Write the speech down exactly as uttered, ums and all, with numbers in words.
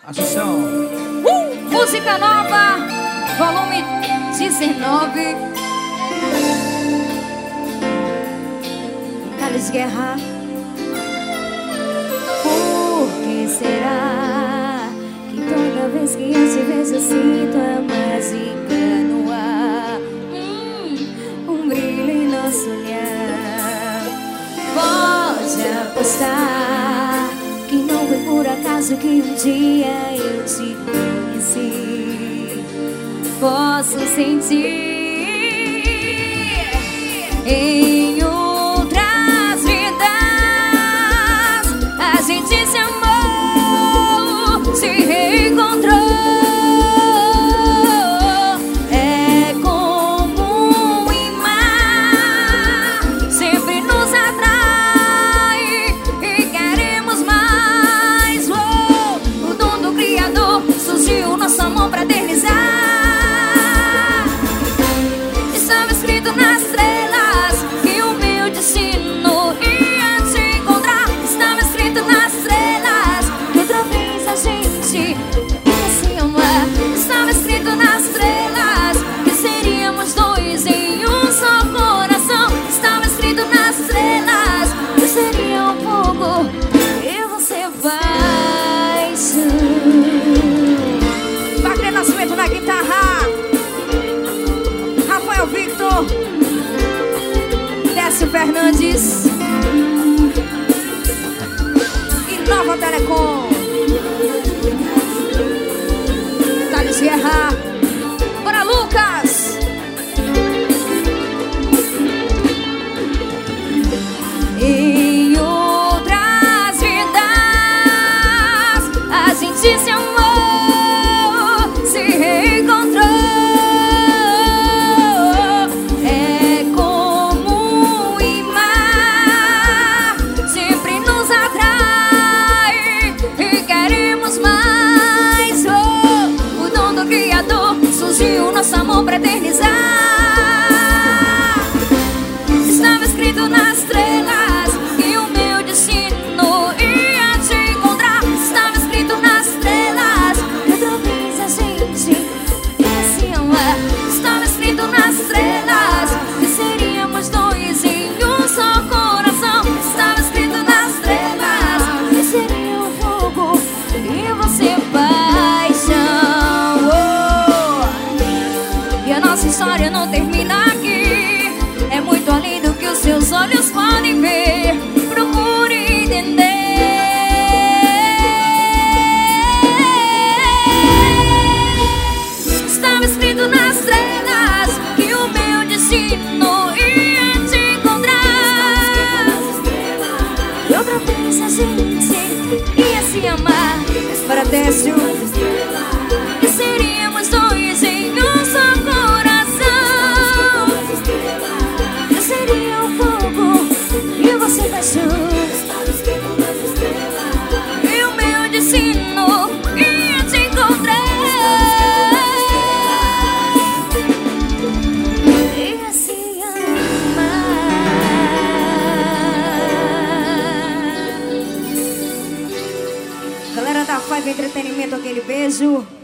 Atenção. Uh! Música nova, volume dezenove. Thales Guerra. Por que será que toda vez que eu te vejo eu sinto a mágica no ar? Hum, um brilho em nosso olhar. Pode apostar que não foi por acaso que um dia eu te conheci. Posso sentir em outras vidas a gente se amou, se reencontrou. É como um imã, sempre nos atrai e queremos mais. Oh, o dom do Criador surgiu, nosso amor pra eternizar. Estava escrito nas estrelas que o meu destino ia te encontrar. Estava escrito nas estrelas que outra vez a gente ia se amar. Estava escrito nas estrelas que seríamos dois em um só coração. Estava escrito nas estrelas que seria um fogo e você paixão. Wagner Nascimento na guitarra, Rafael Victor, Décio Fernandes e Nova Telecom. Thales Guerra. Bora, Lucas! Em outras vidas a gente se amou, se reencontrou. É como um imã, sempre nos atrai e queremos mais. Oh, o dom do Criador surgiu, nosso amor pra eternizar. Estava escrito nas estrelas que o meu destino ia te encontrar. Estava escrito nas estrelas que outra vez a gente ia se amar. Estava escrito nas estrelas que seríamos dois em um só coração. Estava escrito nas estrelas que seria um fogo e você paixão. Oh! E a nossa história não termina aqui. É muito além do que os seus olhos podem ver. Procure entender. Estava escrito nas estrelas que o meu destino ia te encontrar. E outra vez a gente ia se amar. Para Décio, e seríamos dois em um só coração. Eu seria o fogo e você paixão. E o meu destino ia te encontrar. Ia se amar. Galera da Five Entretenimento, aquele beijo.